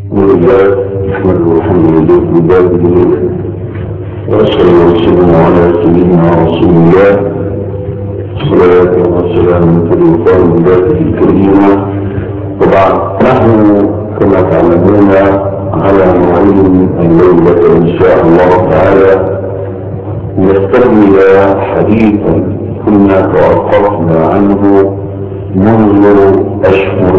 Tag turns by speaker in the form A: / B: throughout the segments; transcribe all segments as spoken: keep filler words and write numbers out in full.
A: ولله نحمده الحمد لله ببابه وأشهد وسلم على سيدنا رسول الله صلاة وسلام تلقاء ذاته الكريمة. وبعد نحن كما تعلمون على موعد الليلة إن شاء الله تعالى نستكمل حديثا كنا توقفنا عنه منذ أشهر،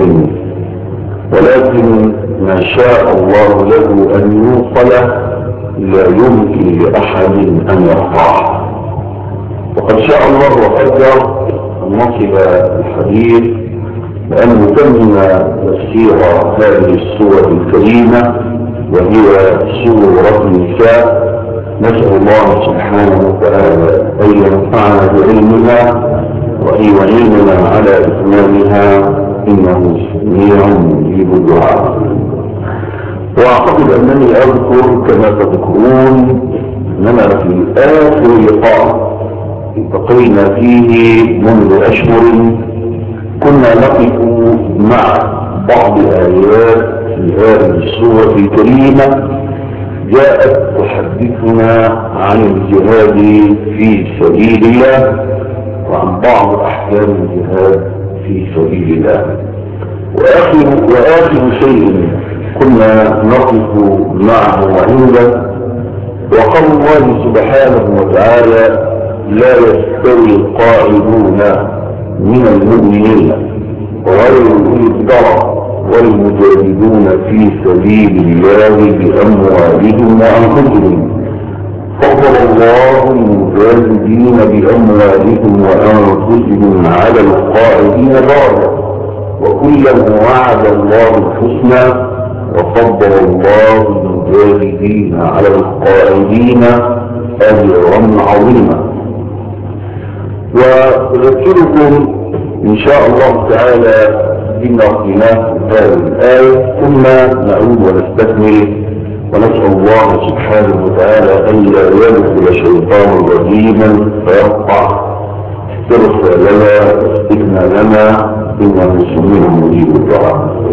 A: ولكن ما شاء الله له أن يوصل لا يمكن لأحد أن يقطعه، وقد شاء الله وقدر أن نصل الحديث بأن نتمم تفسير هذه السورة الكريمة وهي سورة النساء. نسأل الله سبحانه وتعالى أن ينفعنا بعلمها وأن يعيننا على إتمامها إنه سميع مجيب الدعاء. وأعتقد أنني أذكر كما تذكرون أننا في آخر لقاء التقينا فيه منذ أشهر كنا نقف مع بعض آيات في هذه السورة الكريمة جاءت تحدثنا عن الجهاد في سبيل الله وعن بعض أحكام الجهاد في سبيل الله. وآخر, وآخر شيء كنا نقف معه عنده وقال الله سبحانه وتعالى: لا يستوي القاعدون من المؤمنين غير أولي الضرر والمجاهدون في سبيل الله بأموالهم وأنفسهم فضل الله المجاهدين بأموالهم وأنفسهم على القاعدين درجة وكلا وعد الله الحسنى وفضل الله المجاهدين على القاعدين أجرا عظيما. وأذكركم إن شاء الله تعالى بما قلناه هذه الآية ثم نعود ونستكمل، ونسأل الله سبحانه وتعالى أن لا يدخل شيطان رجيما فيقطع استرسالنا واستكمالنا إنه سميع مجيب الدعاء.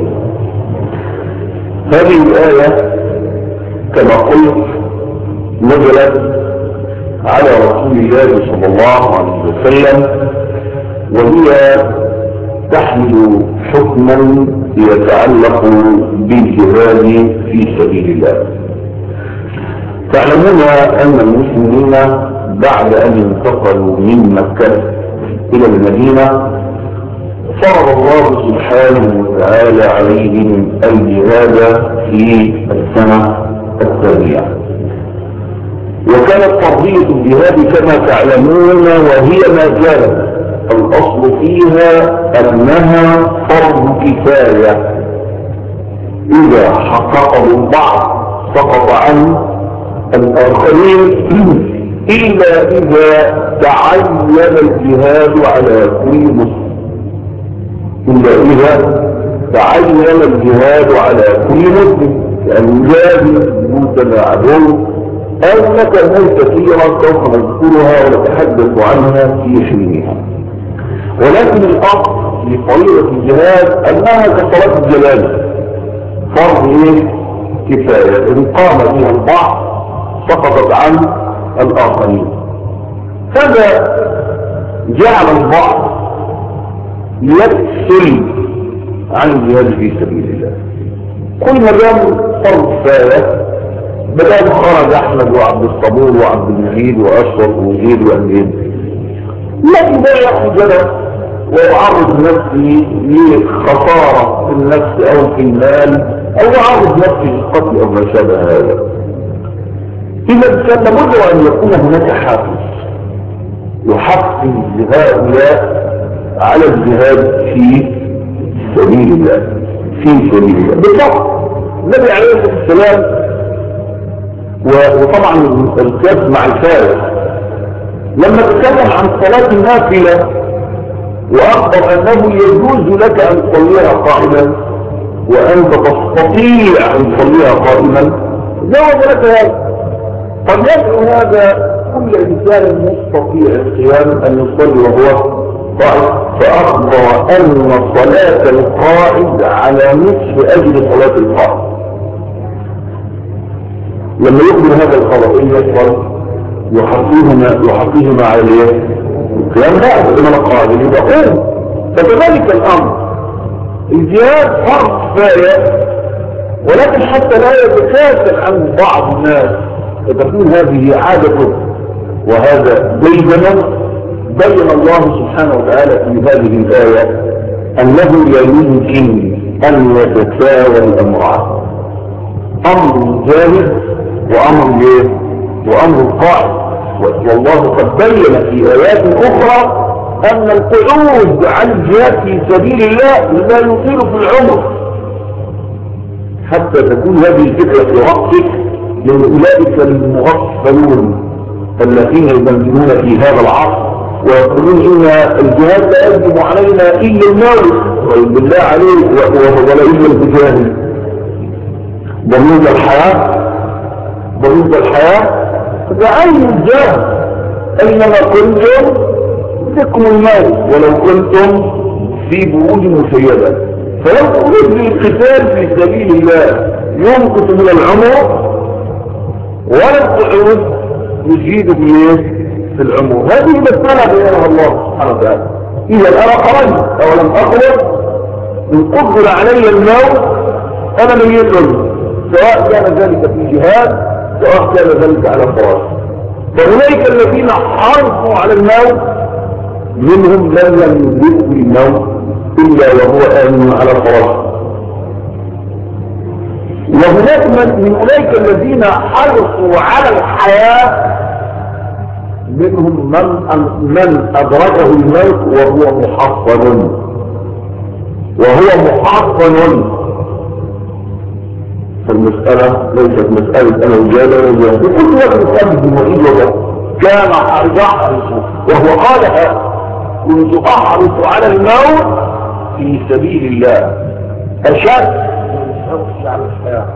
A: هذه الآية كما قلت نزلت على رسول الله صلى الله عليه وسلم، وهي تحمل حكما يتعلق بالجهاد في سبيل الله. تعلمون أن المسلمين بعد أن انتقلوا من مكة إلى المدينة فرض الله سبحانه وتعالى عليهم الجهاد في السنة الثانية، وكانت فرضية الجهاد كما تعلمون وهي ما زالت الأصل فيها أنها فرض كفاية، إذا حققه البعض سقط عن الآخرين إلا إذا تعين الجهاد على كل مسلم إلا إذا تعين الجهاد على كل مسلم لأن يجاهد جنود عدو أو لك أمور كثيرة سوف نذكرها ونتحدث عنها في حينها. ولكن الأصل لطريقة الجهاد أنها كصلاة الجنازة فرض إيه؟ كفاية، إن قام بها البعض سقطت عن الآخرين. هذا جعل البعض يكسل عن الجهاد في سبيل الله. كل ما دام فرض كفاية بدأ خرج أحمد وعبد الصبور وعبد المجيد وأشرف وزيد وأمين، لكن ده يأخذ أنا ويعرض نفسي لخسارة في النفس أو في المال أو يعرض نفسي للقتل أو ما شابه هذا. إذا كان لابد أن يكون هناك حافز يحفز هؤلاء على الجهاد في سبيل الله في سبيل الله بالضبط. النبي عليه الصلاة والسلام وطبعا القياس مع الفارق لما تكلم عن صلاة النافلة وأخبر أنه يجوز لك أن تصليها قائما وأنت تستطيع أن تصليها قائما جوز لك هذا. قد يدعو هذا كل إنسان مستطيع القيام أن يصلي وهو قائم، فأخبر أن صلاة القائد على نصف أجر صلاة القائد. لما يقبل هذا الخبر ايه يحصل؟ يحقيهما يحقيهما على ايه؟ القيام لا من القائل يقول. فكذلك الامر الجهاد فرض كفايه، ولكن حتى لا يتكاسل عن بعض الناس فتكون هذه عادته وهذا ديدنا، بين الله سبحانه وتعالى في هذه الآية أنه لا يمكن أن يتساوى الأمران، أمر جاهز وأمر ايه؟ وأمر القائد. والله قد بين في آيات أخرى أن القعود عن الجهاد في سبيل الله لا يطيل في العمر، حتى تكون هذه الفكرة في رأسك لأولئك المغفلون الذين يبنون في هذا العصر ويقولون إن الجهاد لا يجب علينا إلا الموت، بالله عليه ولا إلا الجهاد ضمير الحياة ضمير الحياة فأي الجهاد أينما كنتم لكم الموت ولو كنتم في بروج مسيدة. فلو تريد للقتال في سبيل الله ينقص من العمر ولا القعود يزيد في في العمر. هذه مسألة بينها الله سبحانه وتعالى. إذا أنا خرجت أو لم أخرج إن قدر علي الموت أنا من يدل، سواء كان ذلك في جهاد سواء كان ذلك على فراش. فأولئك الذين حرصوا على الموت منهم من لم يدركوا الموت إلا وهو آمن على فراش. وهناك من أولئك الذين حرصوا على الحياة منهم من من أدركه الموت وهو محصن وهو محصن. فالمسألة ليست مسألة أنا وجالة وجالة بكل وقت مسألة المعيد وقت كان يحرص وهو قالها كنت أحرص على الموت في سبيل الله أشد من الحرص على الحياة.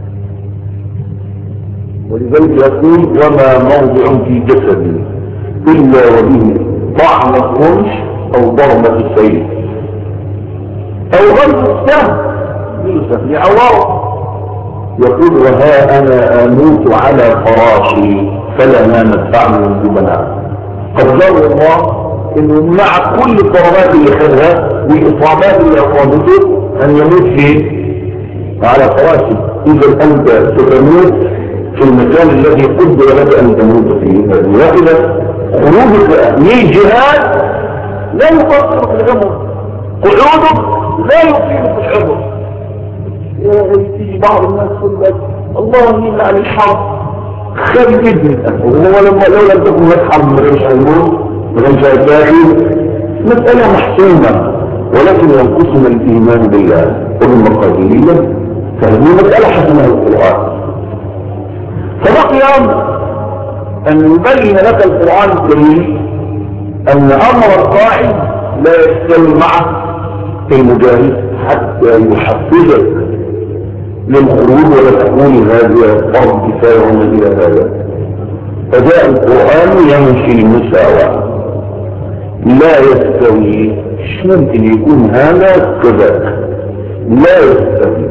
A: ولذلك يقول وما موضع في جسدي إلا وبه طعم الرمش أو ضربة السيف أو غرب السهم يوسف لعوار. يقول وها أنا أموت على فراشي فلا نامت بعد الجبناء. قدر الله إنه مع كل الضربات اللي خذها والإصابات اللي أصابته أن يموت فيه على فراشي. إذا أنت ستموت في المكان الذي قدر لك أن تموت فيه. وإذا خروجك للجهاد لا يقصر في العمر، قعودك لا يطيل في العمر. يجي بعض الناس يقول لك الله يمنع عن الحرب خير جدا، وهو لما لو لم تكن هناك حرب ما كانش هيموت ما كانش هيتاكل. مسألة محسومة ولكن ينقصنا الإيمان بالله وبالمقادير، فهذه مسألة حسنة القرآن. فبقي أمر أن يبين لك القرآن الكريم أن أمر القاعد لا يستوي مع المجاهد حتى يحفزك للخروج ولا تكون هذه فرض كفاية وما إلى هذا. فجاء القرآن يمشي المساواة لا يستوي. مش ممكن يكون هذا كذا، لا يستوي.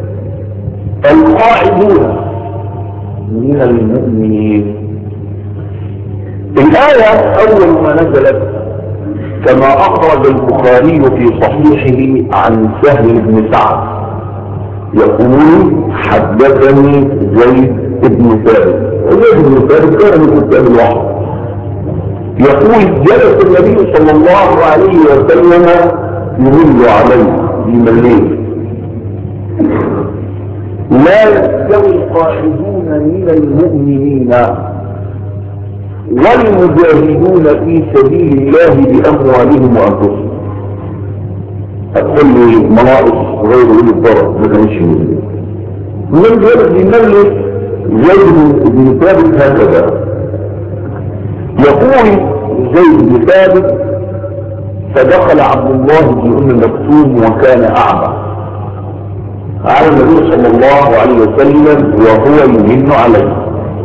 A: القاعدون من المؤمنين. الآية أول ما نزلت كما أخرج البخاري في صحيحه عن سهل بن سعد يقول حدثني زيد بن ثابت. وزيد بن ثابت كان من كتاب الوحي. يقول جلس النبي صلى الله عليه وسلم يمل عليه بمليه لا يستوي القاعدون من المؤمنين والمجاهدون في سبيل الله بأموالهم وأنفسهم. هتقول لي مناقص غير أولي الضرر ما كانش منه. من ذلك بيملك زيد بن ثابت هكذا يقول زيد بن ثابت فدخل عبد الله بن أم مكتوم وكان أعمى على النبي صلى الله عليه وسلم وهو يمن عليه.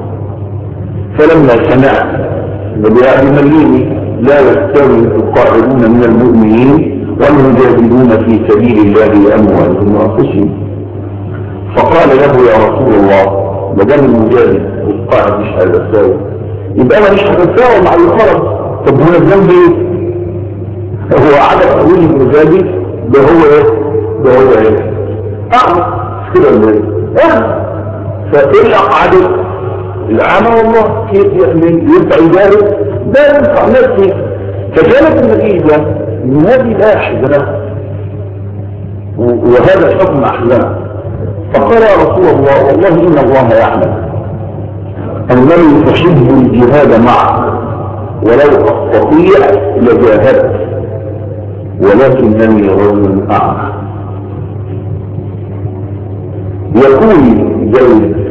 A: فلما سمع النبي يمليني لا يستوي القاعدون من المؤمنين والمجاهدون في سبيل الله بأموالهم وأنفسهم. فقال له يا رسول الله ما دام المجاهد والقاعد مش هيتساوي يبقى انا مش هتساوي مع اللي خرج. طب هنا الذنب ايه؟ هو عدد قوي المجاهد ده هو ايه؟ ده هو ايه؟ اعمى كده ولا ايه؟ اعمى فايه اقعد الأعمى والله كيف يأمن ينفع يجارب ده ينفع نفسي. فكانت النتيجة من هذه الآية حزنة وهذا الحكم أحزنة. فقال يا رسول الله والله إن الله يعلم أنني تحب الجهاد معه ولو أستطيع لجاهدت ولكنني رجل أعمى. يقول جيد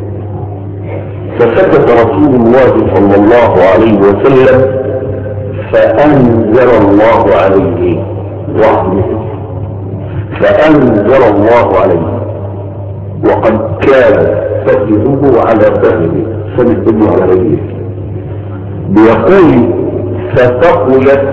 A: فسكت رسول الله صلى الله عليه وسلم فأنزل الله عليه وحده فأنزل الله عليه وقد كان فخذه على فخذه فمثله عليه بيقول فثقلت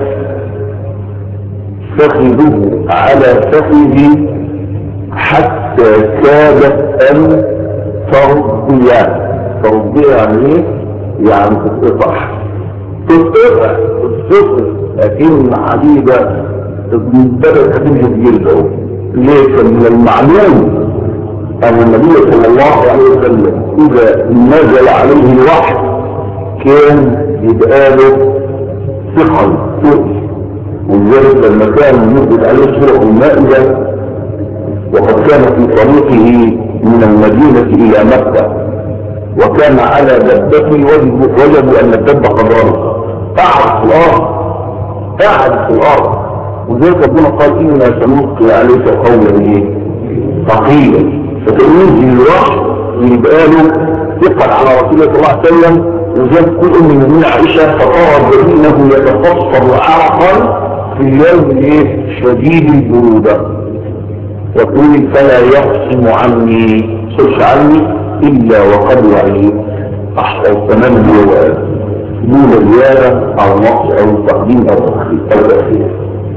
A: فخذه على فخذه حتى كادت أن ترضي. ترضي يعني ايه؟ يعني تتقطع تتقطع تتقطع لكن حديدة بدأت هتنهد جلده. ليه؟ كان من المعلوم أن النبي صلى الله عليه وسلم إذا نزل عليه الوحي كان يبقى له ثقل ثقل. ولذلك لما كان ينزل عليه سورة المائدة وقد كان في طريقه من المدينة إلى مكة وكان على دبته وجب أن الدب قد رمى قعد في الأرض قعد في الأرض. وذلك ربنا قال إنا سنلقي عليك قولا إيه؟ ثقيلا. فتنزل الوحي ويبقى له ثقل على رسول الله صلى الله عليه وسلم. وذلك كل أم المؤمنين عائشة فطار بأنه يتفصل عرقا في اليوم الايه؟ شديد البرودة. يقول فلا يقسم عني صرش عني إلا وقد وعيت أحسن التمام هو دون زيادة أو نقص أو تقديم أو تأخير.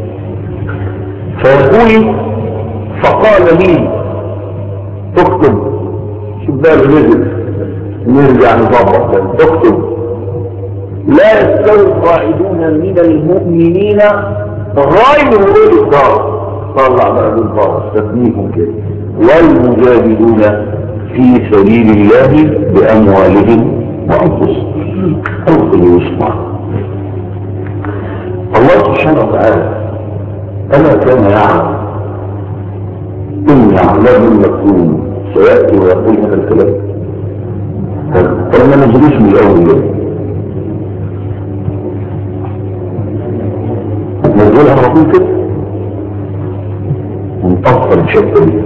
A: فيقول فقال لي اكتب شباب نزل نرجع نظبط اكتب لا يستوي القاعدون من المؤمنين غير أولي الضرر. طلع بقى بالضرر تسميهم كده والمجاهدون في سبيل الله بأموالهم وأنفسهم. أوصل يسمع الله سبحانه وتعالى ألا كان يعلم إن يعلم المكتوم سيأتي ويقول هذا الكلام. طب ما نجلس من الأول نقولها الرسول كده ونطفل الشكل دي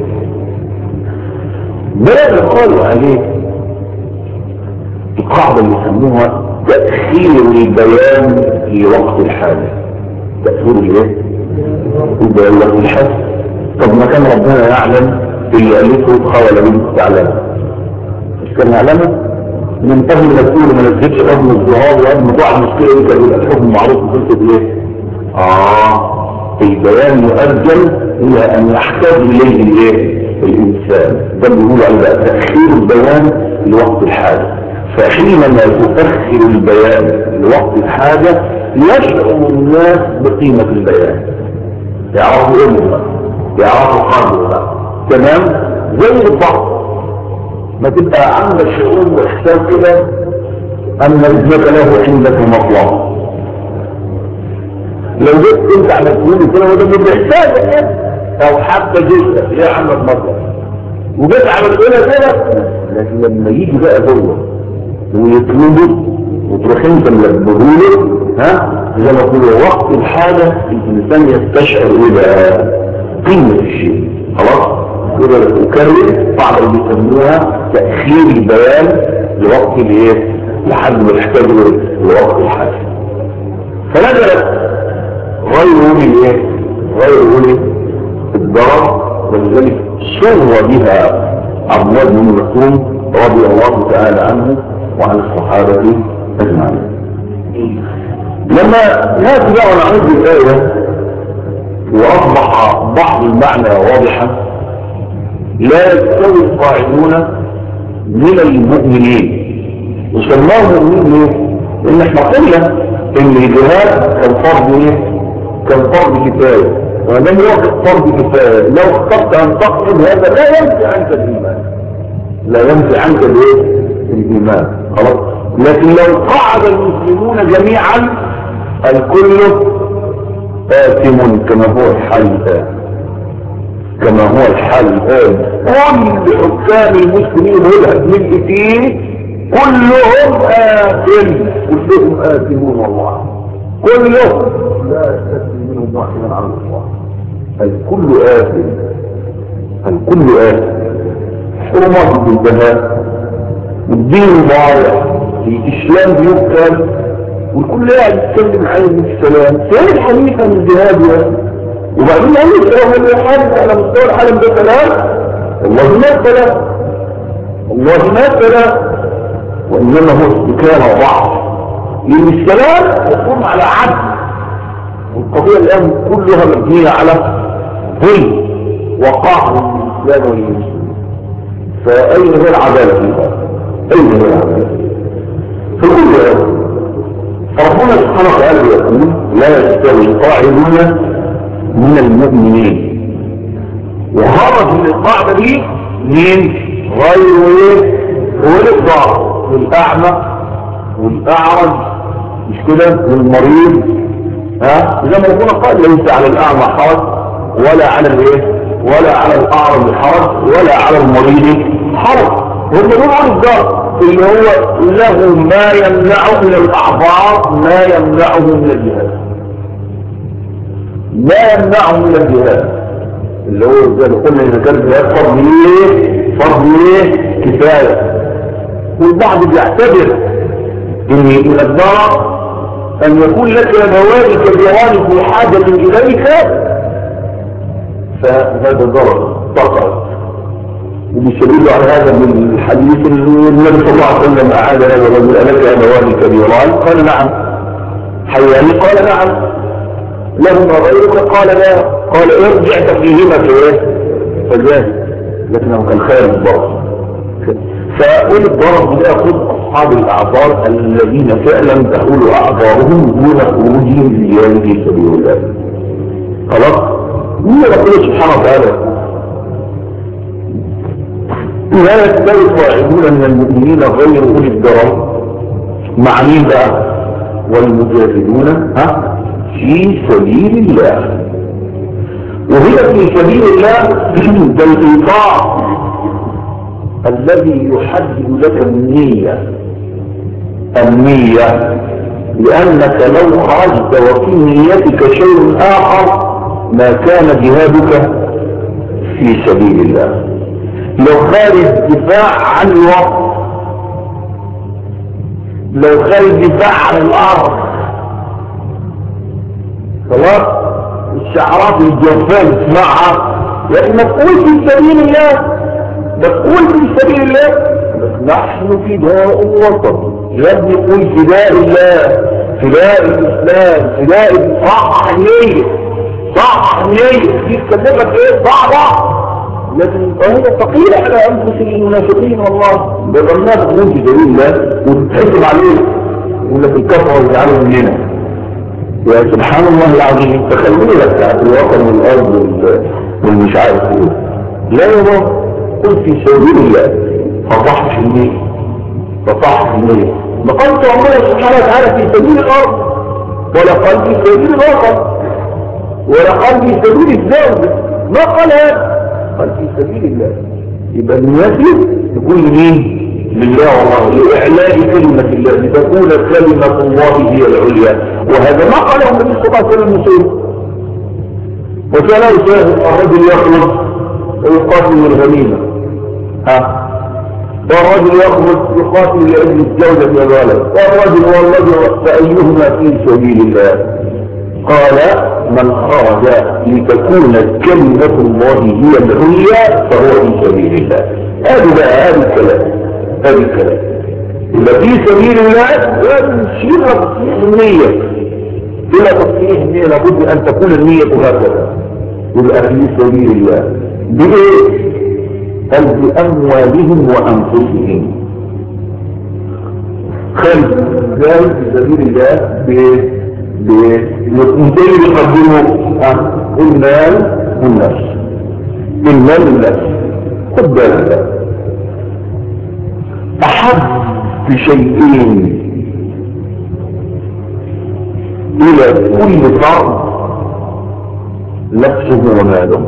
A: ده قالوا عليه القاعدة اللي يسموها تأخير البيان في وقت الحاجة. تأخير الايه؟ البيان وقت الحاجة. طب ما كان ربنا يعلم اللي قالته خوال بنت تعلم مش كان يعلمه من قبل ما تقول ما نزلتش قبل الظهار وقبل ما تقع المشكلة دي كان يبقى الحكم معروف وقلت بايه؟ اه البيان يؤجل الى ان يحتاج اليه الايه؟ الانسان. ده بيقول على تأخير البيان لوقت الحاجة. فحينما تؤخر البيان لوقت الحاجة يشعر الناس بقيمة البيان يعرفوا امه يعرفوا قدره. تمام زي الضغط ما تبقى عندك شعور واحساس كده ان ابنك له عندك مطلب. لو جيت انت على تقول كده وده بيحتاج او حتى جدا يا عندك مطلب وجيت على الأولى كده. لكن لما يجي بقى جوه ويطلبه وتروح انت ملبهوله ها زي ما تقول وقت الحاجة الانسان يستشعر ايه بقى قيمة الشيء. خلاص كده اكرر بعض اللي بيسموها تأخير البيان لوقت الايه لحد ما يحتاجه لوقت الحاجة. فنزلت غير اولي ايه غير اولي الضرر. ولذلك سر بها عبد الله بن مسعود رضي الله تعالى عنه وعن الصحابة أجمعين. لما نأتي بقى ونعود الآية وأصبح بعض المعنى واضحا لا يستوي القاعدون من المؤمنين. وسماه مؤمنين ليه؟ لان احنا قلنا ان الجهاد كان فرض ايه؟ كان فرض كفايه، ولم يوجد فرض كفايه. لو اخترت ان تقصد هذا لا ينفي عنك الايمان، لا ينفي عنك الايه؟ الايمان. خلاص. لكن لو قعد المسلمون جميعا الكل آثم كما هو الحال الآن، كما هو الحال الآن. كل حكام المسلمين والملئتين كلهم آثم، كلهم آثمون والله، كلهم لا يستثني منهم واحدا عن الله. الكل آثم، الكل آثم. حرمات الانتهاء والدين ضايع، الإسلام بيبكر والكل قاعد يتكلم عليه السلام. فين الحديث عن الجهاد يا؟ وبعدين قال لي هو اللي حادث على مستوى العالم ده كلام؟ والله ما كلام، والله ما كلام، وإنما هو استكان وضعف. لأن السلام يقوم على عدل، والقضية الآن كلها مبنية على ظلم وقع الإسلام والمسلمين. فأين هي العدالة فيها؟ أين هي العدالة؟ فكل فربنا سبحانه وتعالى يقول لا يستوي القاعدون من المؤمنين. وخرج من القاعدة دي مين؟ غير ايه؟ هو الإقطاع والأعمى والأعرج، مش كده؟ والمريض. ها؟ زي ما ربنا قال ليس على الأعمى حرج ولا على الايه؟ ولا على الأعرج حرج ولا على المريض حرج. هم دول على الدار اللي هو له ما يمنعه من الأعضاء، ما يمنعه من الجهاد، ما يمنعه من الجهاد، اللي هو زي ما قلنا إذا كان الجهاد فرض ايه؟ فرض ايه؟ كفاية. والبعض بيعتبر ان من الضرر ان يكون لك مواد كبيران في حاجة اليك، فهذا ضرر فقط. وبيشبهوا على هذا من الحديث اللي النبي صلى الله عليه وسلم أعاد هذا الرجل ألك أبوان كبيران؟ قال نعم. حياني؟ قال نعم. لهما غيرك؟ قال لا. قال ارجع تفيهما في ايه؟ فجاه. لكنه كان خير الضرر. فأقول الضرر بيأخذ أصحاب الأعذار الذين فعلا تحول أعذارهم دون خروجهم لجهاد في سبيل الله. خلاص؟ مين يقول سبحانه وتعالى لا يستوي القاعدون من المؤمنين غير أولي الضرر مع مين بقى؟ والمجاهدون ها في سبيل الله. وهي في سبيل الله ده الإيقاع الذي يحدد لك النية، النية، لأنك لو خرجت وفي نيتك شيء آخر ما كان جهادك في سبيل الله. لو خارج دفاع عن الوقت، لو خارج دفاع عن الأرض، خلاص الشعارات الجوفاء تسمعها، لكن ما تقول في سبيل الله، ما تقول في سبيل الله. نحن فداء الوطن يا ابني، قول فداء الله، فداء الإسلام، فداء صح نية، صح نية. دي تكلمك ايه؟ صعبة، لكن هي ثقيلة على أنفس المنافقين والله. بظنها تقول في سبيل الله وتتحسب عليه يقول لك الكفر وتعالوا مننا. يا سبحان الله العظيم، تخلي لك بتاعت الوطن والأرض والمش عارف ايه. لا يا رب، قل في سبيل الله، فصح في النية، فصح في النية. ما قلت الله سبحانه وتعالى في سبيل الأرض، ولا قال في سبيل الوطن، ولا قال في سبيل الزوج، ما قال هذا، قال في سبيل الله. يبقى النية تكون لمين؟ لله والله، لإعلاء كلمة الله، لتكون كلمة الله هي العليا. وهذا ما قاله النبي صلى الله عليه وسلم مسلم. وكان يشاهد الرجل يخرج ويقاتل الغنيمة، ها، والرجل يخرج يقاتل لأجل الزوجة والولد، والرجل والرجل فأيهما في سبيل الله؟ قال من خرج لتكون كلمة الله هي العليا فهو في سبيل الله. هذا بقى هذا الكلام، هذا الكلام. إذا في سبيل الله يشير تصحيح النية، إلى تصحيح النية لابد أن تكون النية هكذا. يبقى في سبيل الله بإيه؟ قال بأموالهم وأنفسهم. خلف ذلك في سبيل الله بمثل يقدموا المال والنفس. المال والنفس خد بالك، أحب شيئين إلى كل فرد نفسه وماله.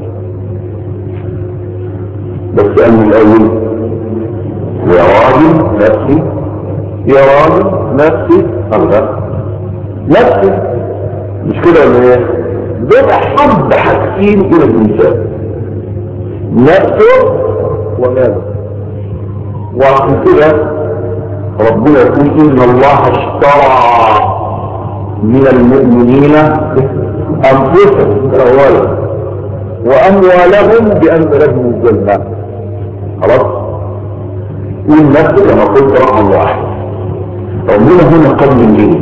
A: بس أنا الأول يا راجل نفسي، يا راجل نفسي، الله نفسي، مش كده ولا ايه؟ دول أحب حاجتين إلى الإنسان، نفسه وماله. وعشان كده ربنا يقول إن الله اشترى من المؤمنين أنفسهم أولا وأموالهم بأن لهم الجنة. خلاص؟ والنفس كما قلت رقم واحد. ربنا هنا قدم ليه؟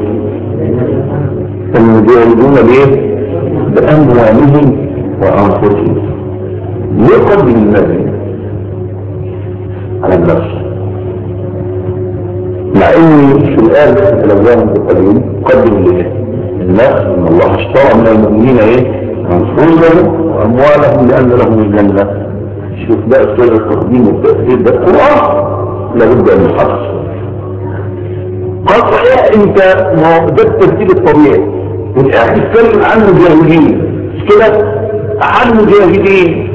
A: المجاهدون ليه؟ بأموالهم وأنفسهم. ليه قدم النبي على النفس؟ مع ان في الآن في الأجزاء القليل قدم ليه؟ النفس ان الله اشترى من المؤمنين ايه؟ أنفسهم وأموالهم لأن لهم الجنة. شوف بقى سر التقديم والتأثير ده القرآن لابد أن يحصل. قال صحيح انت ما ده الترتيب الطبيعي. والآن تتكلم عن مجاهدين مش كده؟ عن مجاهدين.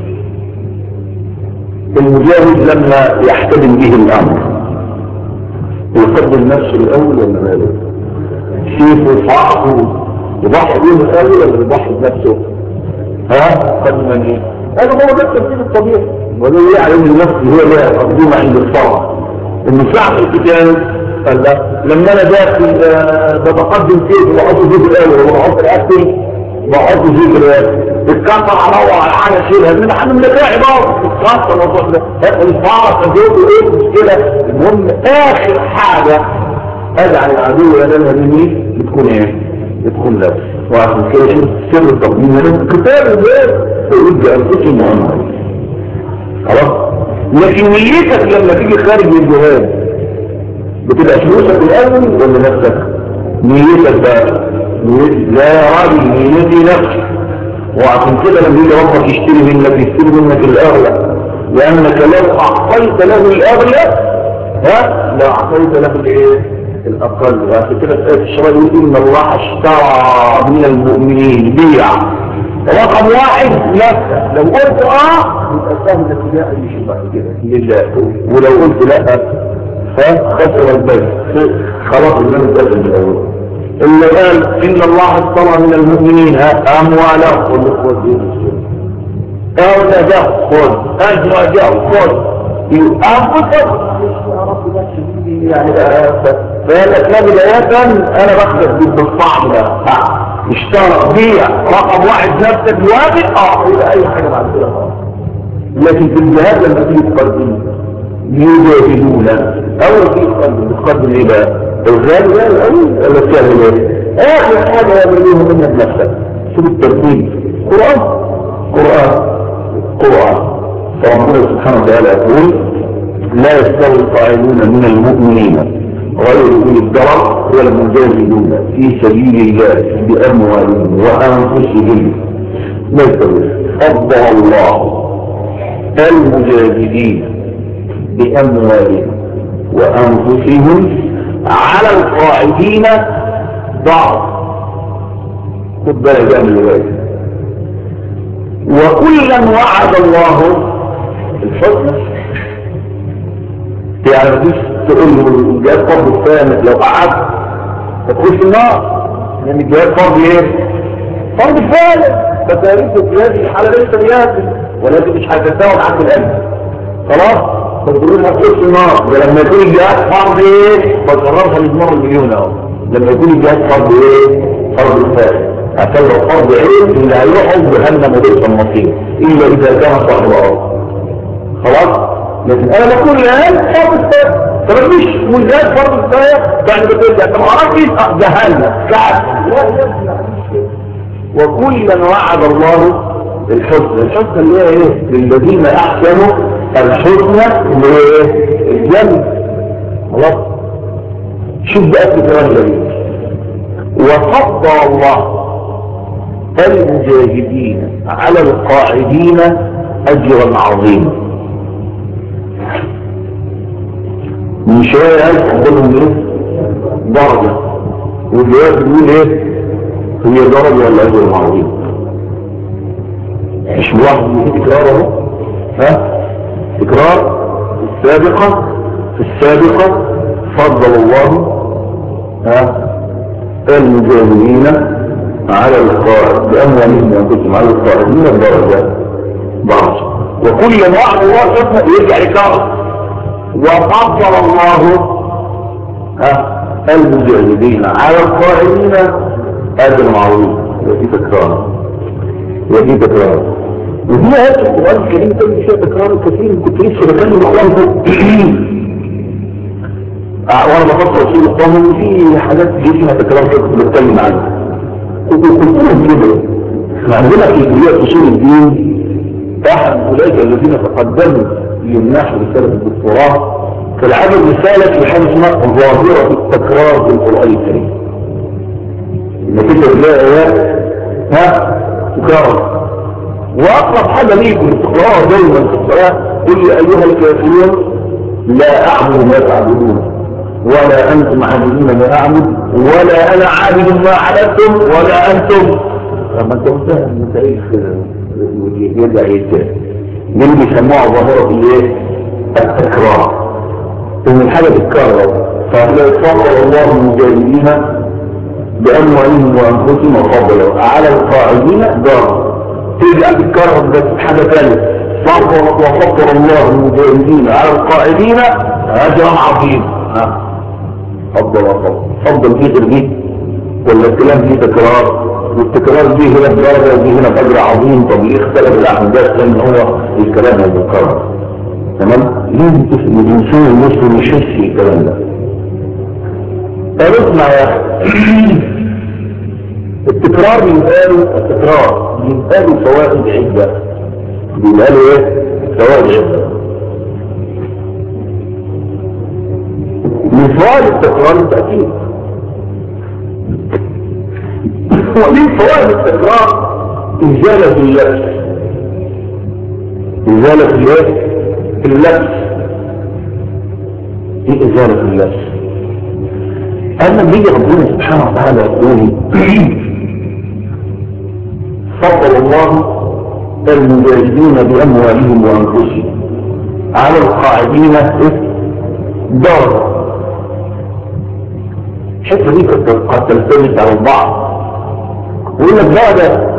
A: المجاهد لما يحتدم به الأمر يقدم نفسه الأول ولا ماله؟ سيفه صعبه يضحي بيه الأول ولا يضحي بنفسه؟ ها؟ قدم ايه؟ هذا هو ده الترتيب الطبيعي. وده يعلم النفس هي اللي مقدومة عند الصلاة. إن ساعة القتال قال لا لما أنا داخل بتقدم سيف وبحط سيف الأول وبحط الأكل بحط سيف الأول الكسر على على حاجة شيلها من حد من الداعي بقى الكسر والروح ده هاتوا الفارة تجيبوا ايه المشكلة. المهم آخر حاجة أدعى العدو ينالها مني بتكون ايه؟ بتكون نفس. وعشان كده شوف سر التقديم هنا القتال ازاي؟ يرد أنفسهم وأموالهم. خلاص؟ لكن نيتك لما تيجي خارج من الجهاد بتبقى فلوسك الأول ولا نفسك؟ نيتك بقى لا يا راجل نيتي نفسي. وعشان كده لما يجي ربك يشتري منك يشتري منك الأغلى لأنك لو أعطيت له الأغلى ها لا أعطيت له الإيه؟ الأقل. وعشان كده في الشرع يقول إن الله اشترى من المؤمنين بيع رقم واحد نفسه. لو قلت اه يبقى سهل ابتداء أي شيء بعد كده لله. ولو قلت لا فخسر البيت خلاص الإمام تقدم من الأول. اللي قال إن الله اشترى من المؤمنين أموالهم خذ خذ أولادهم خذ أزواجهم خذ أنفسهم يا رب بس يعني فقالت لي بداية أنا بكتب بالصعب ده اشترى بيع رقم واحد نفسك واجب اه يبقى أي حاجة بعد كده خلاص. لكن في الجهاد لما تيجي تقدم يجاهدون أول شيء تقدم بتقدم إيه بقى؟ الغالي ده الأول ولا السهل ايه؟ آخر حاجة يعملوها منها بنفسك. شوف الترتيب قرآن قرآن قرآن. فربنا سبحانه وتعالى يقول لا يستوي القاعدون من المؤمنين غير أولي الضرر ولا المجاهدون في سبيل الله بأموالهم وأنفسهم لا يستوي. فضل الله المجاهدين بأموالهم وأنفسهم على القاعدين ضعف. خد بالك بقى من الرواية. وكلا وعد الله الحسنى. يعني مفيش تقول له الجهاد فرض الثاني لو قعدت تخش النار لان الجهاد فرض ايه؟ فرض الثالث. فتاريخ في الحالة ليس بياكل ولكن مش هتتساوى معاك القلب. خلاص؟ فتقول هتخش النار. ده لما يكون الجهاد فرض ايه؟ بتقررها للمرة المليون اهو. لما يكون الجهاد فرض ايه؟ فرض الثالث. عشان لو فرض عين اللي هيروحوا جهنم وبئس المصير الا اذا كان صاحب الارض. خلاص؟ لكن انا بقول الان فرض الثالث. طب مش مجهاد فرض الثالث يعني بتقول لك ما عرفتش جهنم كعب. لا يا ابني وكلا وعد الله الحسنى. الحسنى اللي هي ايه؟ للذين احسنوا الحسنى اللي هي ايه؟ الجنة. خلاص. شوف بقى الكلام جميل. وفضل الله المجاهدين على القاعدين اجرا عظيما. من شوية قال فضلهم ايه؟ درجة. والجواب بيقول ايه؟ هي درجة ولا اجر عظيم؟ مش ملاحظ ان في تكرار اهو؟ ها؟ تكرار السابقة في السابقة فضل الله ها المجاهدين على القاعد بأموالهم وأنفسهم على القاعدين الدرجات بعض. وكل واحد الله سبحانه يرجع يكرر وفضل الله ها المجاهدين على القاعدين أجر عظيم. وفي تكرار وفي تكرار ودي آيات القرآن الكريم تم فيها تكرار كثير. كنت لسه بكلم أخوانكم وانا بفكر في القانون في حاجات كتير فيها تكرار كنت بتكلم عنها. كنت قلت لهم كده احنا عندنا في كلية اصول الدين احد اولئك الذين تقدموا للنحو رسالة الدكتوراه كالعدد رسالة في حاجة اسمها ظاهرة التكرار في القرآن الكريم. انك انت تلاقي ايات ها تكرر. واقرب حاجة ليكم التكرار دايما في الصلاة قل يا ايها الكافرون لا اعبد ما تعبدون ولا انتم عابدون ما اعبد ولا انا عابد ما عبدتم ولا انتم. لما انت قلتها من تاريخ يرجع يتجاه من بيسموها ظاهرة الايه؟ التكرار. ان الحاجة تتكرر فلا يتفضل الله المجاهدين باموالهم وانفسهم وفضلوا على القاعدين دار ترجع تتكرر بس حاجة ثانية. وفضل الله المجاهدين على القاعدين اجرا عظيما. فضل وفضل فضل فيه تربيه ولا الكلام فيه تكرار والتكرار دي هنا بدرجة ودي هنا بأجر عظيم. طب ليه اختلف الأحداث لأن هو الكلام المكرر؟ تمام؟ لازم تفهم الإنسان المسلم يحس الكلام ده. طب اسمع يا أخي التكرار بيبقاله التكرار بيبقاله فوائد عدة. بيبقاله ايه؟ فوائد عدة. من فوائد التكرار التأكيد. ومن فوائد التكرار إزالة اللبس. إزالة الايه؟ اللبس. ايه إزالة اللبس؟ أما بيجي ربنا سبحانه وتعالى يقول فضل الله المجاهدين بأموالهم وأنفسهم على القاعدين درجة. الحته دي قد تلتمس على البعض ويقول لك درجة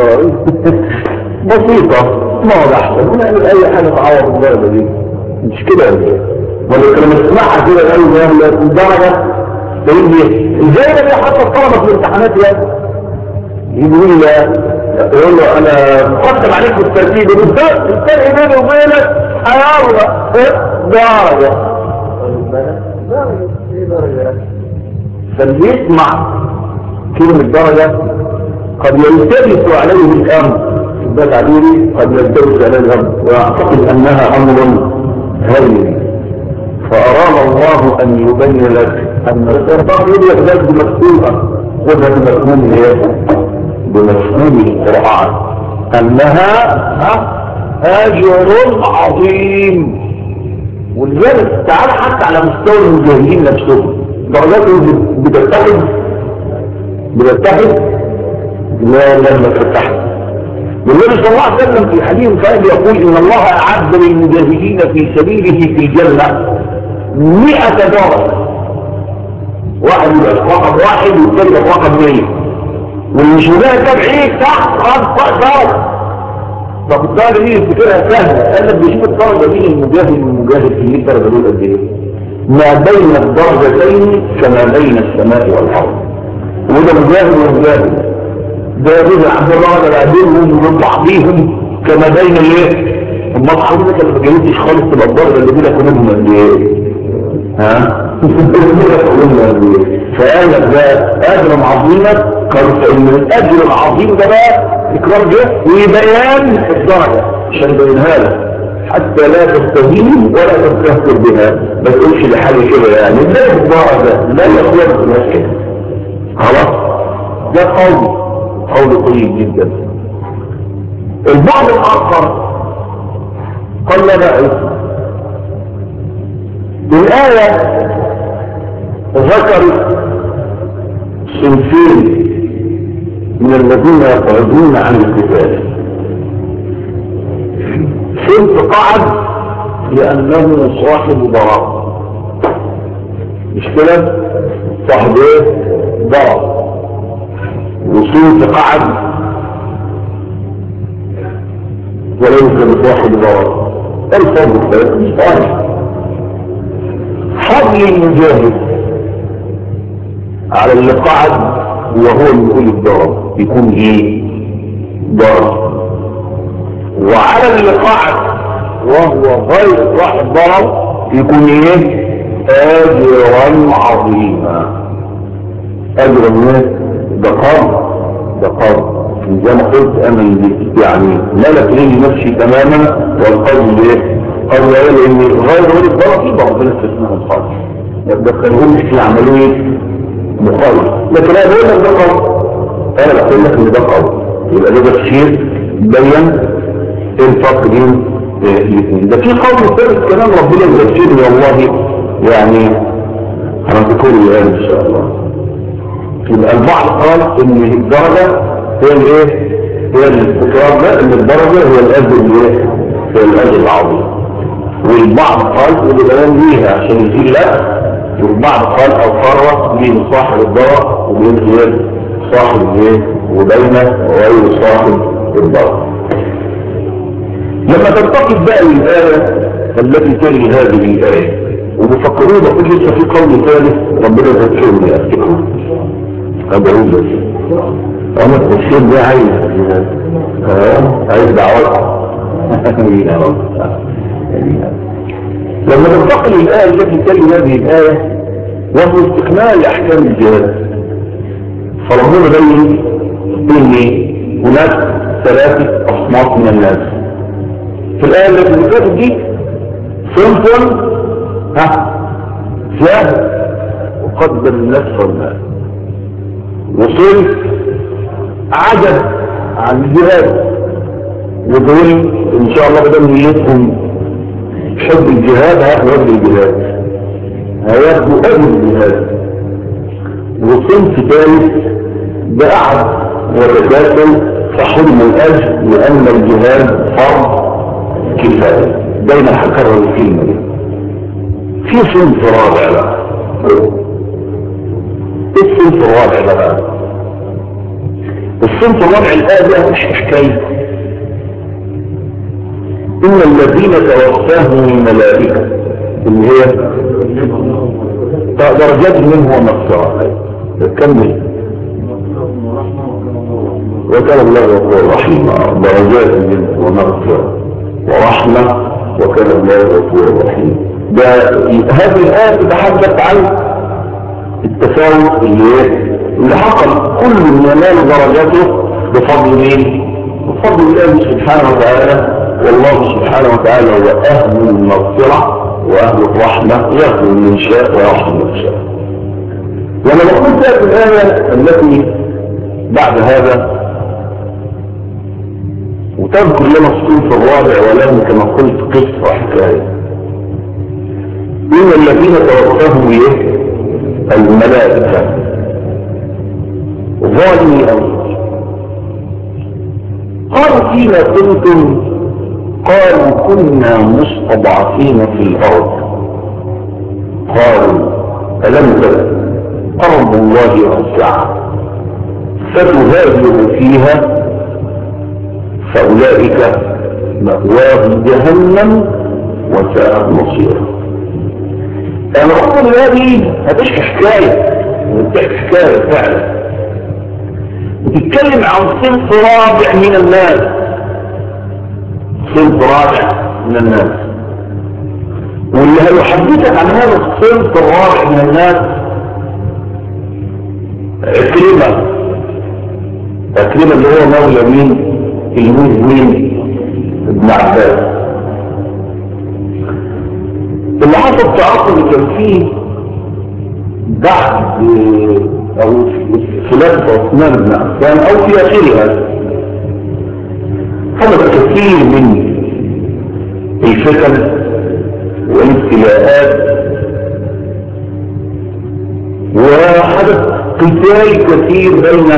A: بسيطة ما هو احسن ونعمل اي حاجة تعوض الدرجة دي مش كده ولا كلمة تسمعها كده الأول الدرجة تقول لي ازاي ده حتى الطلبة في الامتحانات يا يقول يقول له انا مقدم عليك بالترتيب الفرق بيني وبينك هيلا درجة درجة ايه درجة فاللي يسمع كلمة درجة قد يلتبس عليه الامر ده تعبيري قد يلتبس عليه الامر ويعتقد انها امر هين فاراد الله ان يبين لك ان الارتباط يدرك ذلك بمفهومها وده بمفهوم ايه؟ بمفهوم القرآن انها اجر عظيم. ولذلك تعال حتى على مستوى المجاهدين نفسهم درجاتهم بتتحد بتتحد لا لما تتحد. والنبي صلى الله عليه وسلم في حديث كان يقول ان الله اعد للمجاهدين في سبيله في الجنه مئة درجه. واحد يبقى رقم واحد والثاني يبقى رقم مية والمش مجاهد تبعيك تحت خمسة درجه. طب الدرجه دي تفتكرها سهله؟ قال لك بيشوف الدرجه دي المجاهد والمجاهد في الدرجه دول قد ايه؟ ما بين الدرجتين كما بين السماء والارض. وده مجاهد ومجاهد ده رجع عند الرجل بعدين من بعضيهم كما بين الايه؟ اما حضرتك اللي ما جايبتش خالص تبقى الدرجه اللي بينك وبينهم قد ايه؟ ها؟ فقال لك ده اجر عظيم. قالوا فان الاجر العظيم ده بقى إكرام جه وبيان الدرجة عشان يبينها لك حتى لا تستهين ولا تستهتر بها، ما تقولش لحالي كده يعني ده الدرجة لا يخلق الناس كده. خلاص ده قول قول طيب جدا. البعض الآخر قال لا بأس الآية ذكرت صنفين من الذين يقعدون عن القتال. صنف قعد لأنه صاحب ضرر، مش كده؟ صاحب ايه؟ ضرر. وصنف قعد وليس بصاحب ضرر. الفضل ده مش صالح. فضل المجاهد على اللي قعد وهو اللي يقول الضرر يكون ايه؟ ضرر. وعلى اللي قعد وهو غير صاحب ضرر يكون ايه؟ اجرا عظيما. اجرا ايه؟ ده قرض، ده قرض زي ما قلت انا يعني ملك لي نفسي تماما. والقرض ايه؟ قرض ايه؟ لان غير غير الضرر يبقى ربنا استثناء خالص ما تدخلهمش في عمليه مخالف. لكن انا بقول لك ده قرض، انا بقول لك ان ده قرض، يبقى ده تفسير بين الفرق بين الاثنين. ده في قول ثالث كلام ربنا يذكرني والله يعني هنذكره الان ان شاء الله. يبقى البعض قال ان الدرجه هي الايه؟ هي الاستقرار ده، ان الدرجه هي الاجر الايه؟ هي الاجر العظيم. والبعض قال اللي بيان ليها عشان يزيد لا. والبعض قال او فرق بين صاحب الضرر وبين غير صاحب الايه؟ وبين غير صاحب الضرر. لما تنتقد بقى الآية التي تلي هذه الآية وبفكروا بقول لسه في قول ثالث ربنا يذكرني أفتكره أدعو لك أنا التفسير ده عايز عايز دعوات. لما تنتقل الآية التي تلي هذه الآية وهو استكمال أحكام الجهاد، فربنا بين إن هناك ثلاثة أصناف من الناس. في الآية التي فاتت دي صنف ها زاد وقدم النفس والمال، وصنف عجب عن الجهاد ودول ان شاء الله بدل نيتهم حب الجهاد هياخدوا اجر الجهاد، هياخدوا اجر الجهاد. وصنف ثالث بقعد وتكاسل فحرم الاجر لان الجهاد فرض كفايه. دايما هكرر الكلمه دي. في صنف رابع بقى. ايه الصنف الرابع بقى؟ الصنف الرابع الآية ده مش حكاية. إن الذين توفاهم الملائكة اللي هي درجات منه ومغفرة. كمل. وكان الله غفورا رحيما. درجات منه ومغفرة ورحمة وكان الله غفورا رحيما. ده هذه الآية تتحدث عن التفاوت اللي اللي حصل. كل من ينال درجاته بفضل مين؟ بفضل الله سبحانه وتعالى. والله سبحانه وتعالى هو أهل المغفرة وأهل الرحمة، يغفر من شاء ويرحم من شاء. ولما قلت في الآية التي بعد هذا وتذكر لنا الصنف الرابع ولكن كما قلت قصة حكاية. إن الذين توفاهم إيه؟ الملائكة ظالمي أنفسهم قالوا فيما كنتم؟ قالوا كنا مستضعفين في الأرض. قالوا ألم تكن أرض الله واسعة فتهاجروا فيها فأولئك مأواهم جهنم وساءت مصيرا. أنا أقول هذه هتشكي حكاية وتحكي حكاية فعلا بتتكلم عن صنف رابع من الناس. صنف رابع من الناس، واللي هيحدثك عن هذا الصنف الرابع من الناس عكرمة تقريبا اللي هو مولى مين؟ تلميذ مين؟ ابن عباس. اللي حصل تعاقب اللي كان فيه بعد او خلافة عثمان بن عفان او في اخرها حدث كثير من الفتن والابتلاءات، وحدث قتال كثير بين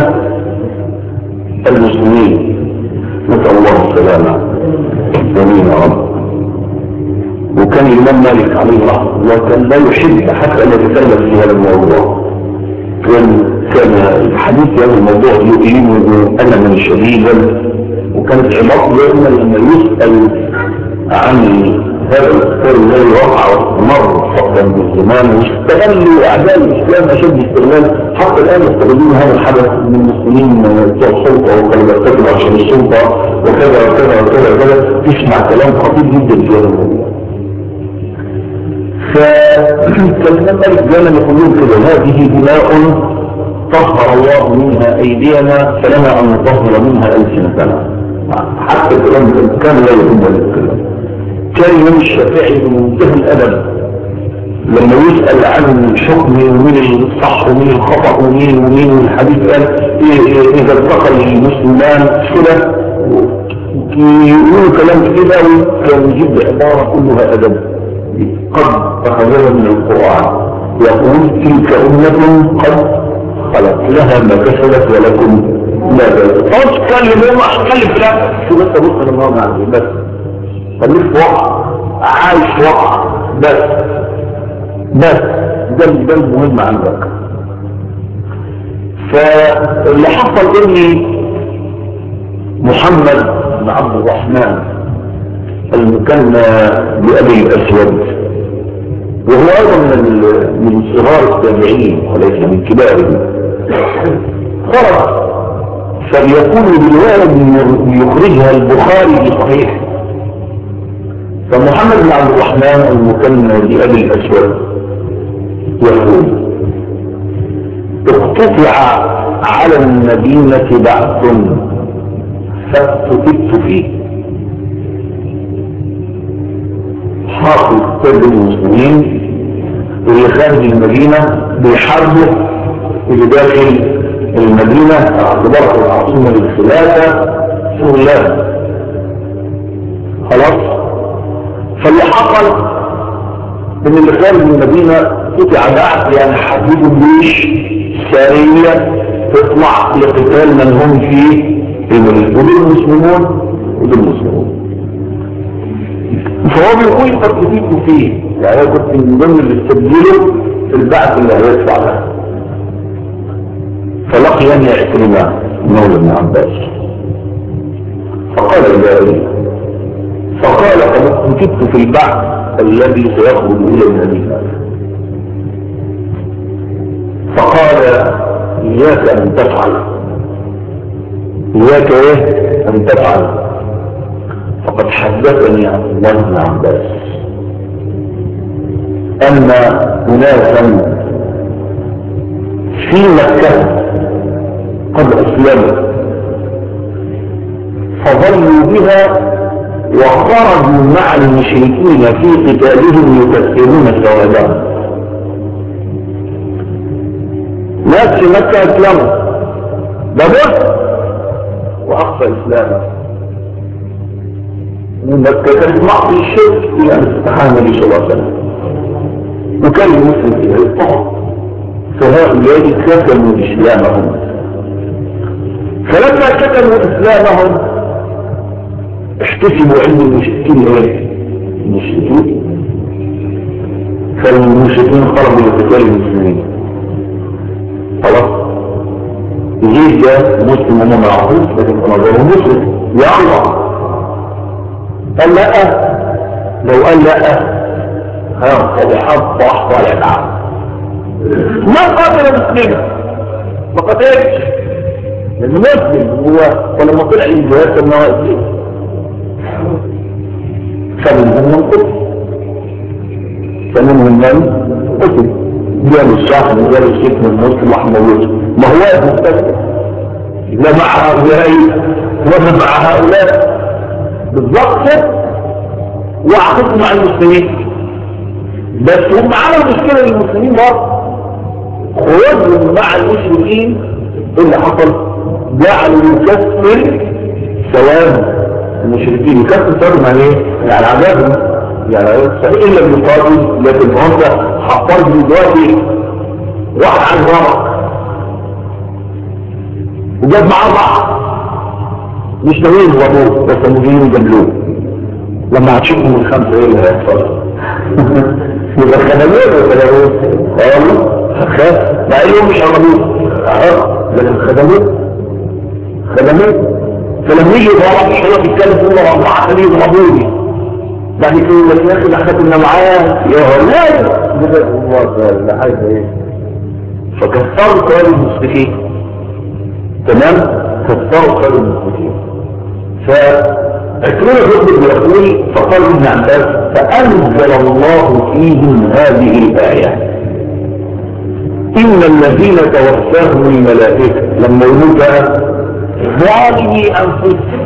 A: المسلمين، نسأل الله السلامة. امين يا رب. وكان الإمام مالك عليه رحمه الله كان لا يحب حتى أن يتكلم في هذا الموضوع، كان كان الحديث في هذا الموضوع يؤلمه ألما شديدا، وكانت عبارته دائما لما يسأل عن هذا القتال الذي وقع واستمر فترة من الزمان واستغلوا أعداء الإسلام أشد استغلال، حتى الآن يستغلون هذا الحدث من المسلمين بتوع السلطة وكانوا بيرتكبوا عشان السلطة وكذا وكذا وكذا وكذا. تسمع كلام خطير جدا في هذا الموضوع. فكلمة مالك دائما يقولون كده: هذه دماء طهر الله منها أيدينا فلنا أن نطهر منها ألسنتنا. حتى الكلام كان لا يهم الكلام. كان الإمام الشافعي بمنتهى الأدب لما يسأل عن الحكم ومين الصح ومين الخطأ ومين ومين والحديث قال إذا التقى المسلمان كده يقولوا كلام كده، وكان يجيب عبارة كلها أدب قد أخذها من القرآن يقول: تلك أمة قد خلت لها ما كسبت ولكم ما كسبت. خلاص تكلم يوم أتكلم في الآخر شو بس أبص أنا ما أعمل بس خليك في وقع عايش في وقع بس بس ده ده المهم عندك. فاللي حصل إني محمد بن عبد الرحمن المكنى بأبي الأسود، وهو أيضا من من صغار التابعين وليس من كبارهم، خرج فليكون بالوالد يخرجها البخاري في صحيح. فمحمد بن عبد الرحمن المكنى بأبي الأسود يقول: اقتطع على المدينة بعث فاقتتبت فيه. حاصل كتاب المسلمين اللي خارج المدينة بيحاربوا اللي داخل المدينة اعتبرها العاصمة للخلافة شغلان. خلاص. فاللي حصل ان اللي خارج المدينة قطع بعث، يعني حددوا الجيش سارية تطلع لقتال من هم فيه المدينة، ودول المسلمون ودول المسلمون. فهو بيقول قد كنت فيه، يعني كنت من ضمن اللي استبدله في البعث اللي هيدفع له. فلقيني عكرمة مولى ابن عباس فقال لي فقال: قد كنت في البعث الذي سيخرج الى المدينة. فقال: اياك ان تفعل، اياك ايه ان تفعل، فقد حدثني عبد الله بن عباس أن أناسا في مكة قد أسلموا فظلوا بها وخرجوا مع المشركين في قتالهم يكثرون ثوابهم. ناس في مكة أسلموا بدر وأخفى إسلامه. مكة كانت معصية الشرك إلى أن استحى النبي صلى الله عليه وسلم، وكان المسلم فيها يطهر. فهؤلاء كتموا إسلامهم، فلما كتموا إسلامهم احتسبوا عند المشركين ايه؟ المشركين. فالمشركين خرجوا لقتال المسلمين. خلاص. الجيش ده مسلم وما معروف، لكن نظره مسلم يا الله. قال لا، لو قال لا ها قد حط واحد على العام. ما قاتل مسلما ما قتلش، لانه مسلم هو، ولما طلع الجهاد كان واقف. فمنهم من قتل فمنهم من قتل جاله الشعب وجاله الشيخ من المسلم واحد موته. ما هو واقف مستسلم لا مع هؤلاء ولا مع هؤلاء، بالضبط وعقدوا مع المسلمين. بس هم عملوا مشكلة للمسلمين برضه، خروجهم مع المشركين اللي حصل جعلوا يكفر ثواب المشركين. يكفر ثواب يعني ايه؟ يعني عذابهم، يعني صحيح الا بالقاتل، لكن انت حطيت دلوقتي واحد عن ورق وجاب معاه بعض مش ناويين يضربوه بس ناويين يجاملوه، لما هتشوفوا من خمسه ايه اللي هيحصل؟ يبقى خدموه ولا خدموه؟ اه خاف مع انهم مش هربوه اه لكن خدموه خدموه فلما يجي يضرب مش هو بيتكلم في الله اربعه خليه يضربوني بعد كده يقول لك يا اخي ده خدنا معاه يا لا ده الله ده حاجه ايه. فكسروا ثواب المشركين، تمام، كسروا ثواب المشركين. فاكرون الرب يقول فقال ابن عباس فانزل الله فيهم هذه الايه إن الذين توفاهم الملائكة لما يموت ظالمي أنفسهم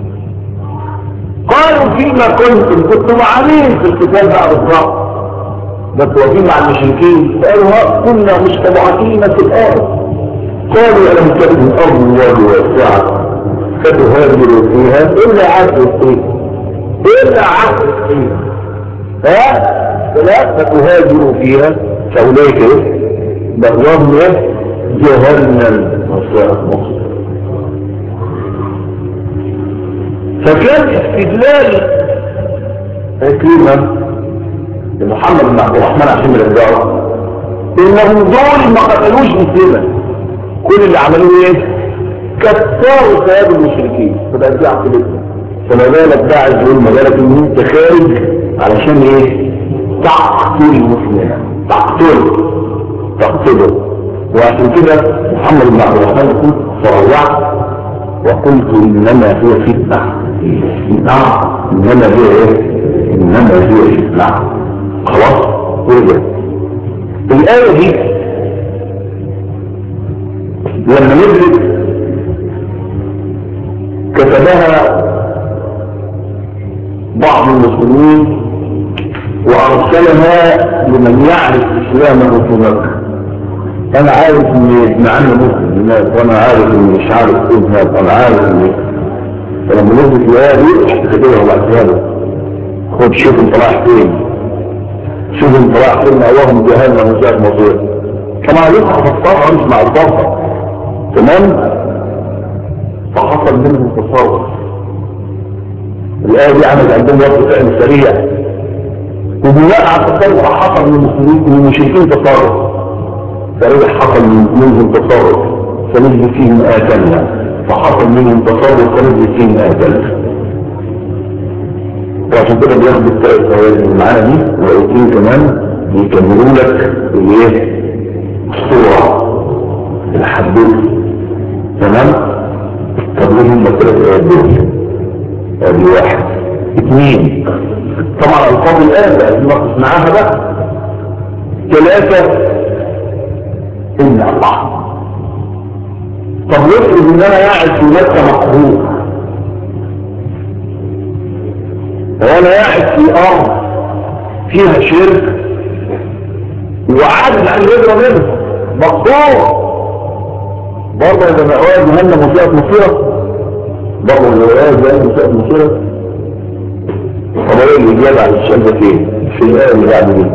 A: قالوا فيما كنتم كنتم عاملين في القتال بعد الضغط بس واقفين مع المشركين قالوا كنا مستضعفين في الأرض قالوا ألم تكن الأرض الله واسعة فتهاجروا فيها إلا عهد فيها إلا عهد فيها ها فلا فتهاجروا فيها فأولئك إيه بأوهم جهنم وساءت مصيرا. فكان استدلال كلمة محمد بن عبد الرحمن عشان يرجعوا انهم دول ما قتلوش مسلما، كل اللي عملوه ايه؟ كسروا ثياب المشركين فبقى دي عقيدتهم. فما بالك بقى عايز يقول ما بالك ان انت خارج علشان ايه؟ تقتل المسلمين، تقتله تقتله. وعشان كده محمد بن عبد الرحمن يقول فرجعت وقلت انما هي فتنه، نعم انما هي ايه؟ انما هي فتنه. خلاص ورجع الايه دي لما نزلت كتبها بعض المسلمين وارسلها لمن يعرف اسلامه في مكه. انا عارف ان ابن عمي مسلم هناك وانا عارف ان مش عارف ايه هناك وانا عارف ان فلما نزلت الايه دي رحت كاتبها وبعتها له خد شوف انت رايح فين، شوف انت رايح فين اللهم جهنم وساءت مصيرا. كما لسه هفسرها مش مع الضربه تمام. فحصل منهم تصرف الايه دي عملت عندهم رد فعل سريع وبناء على التصرف حصل من المسلمين من المشركين تصرف فرجع حصل منهم تصرف فنزل فيهم آية تانية فحصل منهم تصرف فنزل فيهم آية تانية. وعشان كده بياخد الثلاث آيات اللي معانا دي وقلتين كمان بيكملوا لك الايه؟ الصورة الحدود تمام. طب ليه هم الثلاث آيات دول؟ ادي واحد اثنين طبعا الفاظ الآية بقى نقص معاها بقى. ثلاثة إن الله. طب يفرض ان انا قاعد في مكة مقهور وانا قاعد في ارض فيها شرك وعادل عن الهجرة منه مقهور برضه اذا مأواه جهنم وساءت مصيرة برضه اذا مأواه جهنم وساءت مصيرة. طب ايه الإجابة على السؤال ده فين؟ في الآية اللي بعد دي.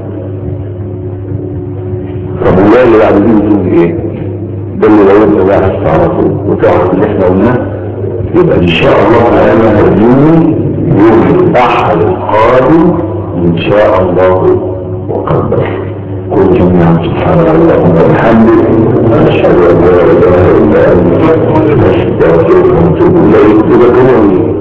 A: طب الآية اللي بعد دي بتقول ايه؟ ده اللي لو انت بقى هتعرفه وتعرف اللي احنا قلناه يبقى ان شاء الله تعالى هرجوني يوم الاحد القادم ان شاء الله وقدر. كل جميعا سبحانه اللهم وبحمده اشهد ان لا اله الا انت استغفرك واتوب اليك. تذكروني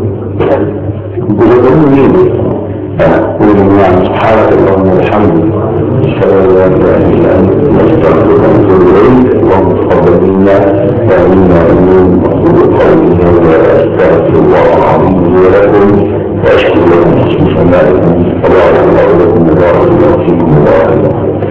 A: تذكروني كل جميعا سبحانك اللهم وبحمدك اشهد ان لا اله الا انت استغفرك واتوب اليك. اللهم تقبل منا وامنا امين واقول قولي هذا استغفر الله العظيم لي ولكم واشكر لكم حسن سماعكم. الله الله لكم وبارك الله فيكم وبارك الله.